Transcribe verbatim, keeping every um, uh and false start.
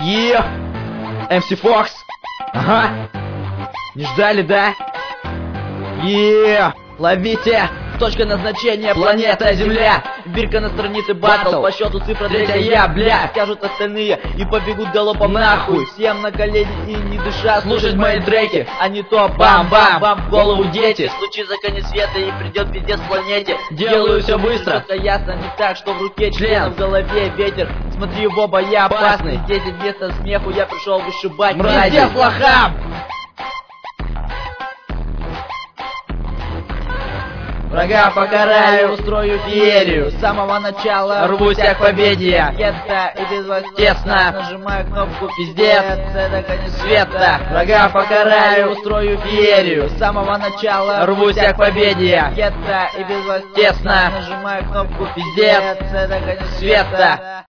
Е, эм си Fox. Ага. Не ждали, да? Е, ловите. Точка назначения — планета Земля. Бирка на странице батл, по счету цифра третья я, бля. Скажут остальные и побегут галопом нахуй. Всем на колени и не дыша слушать мои треки, а не то бам-бам-бам в голову дети. Случится конец света и придет пиздец планете. Делаю все быстро, только ясно не так, что в руке член, а в голове ветер. Смотри в оба, я опасный. Здесь вместо смеху я пришел вышибать мрази. Пиздец лохам! Врага покараю, устрою феерию. С самого начала рвусь я к победе. Это и без вас тесно. Нажимаю кнопку пиздец, это конец света. Врага покараю, устрою феерию. С самого начала рвусь я к победе. Это и без вас тесно. Нажимаю кнопку пиздец, это конец света.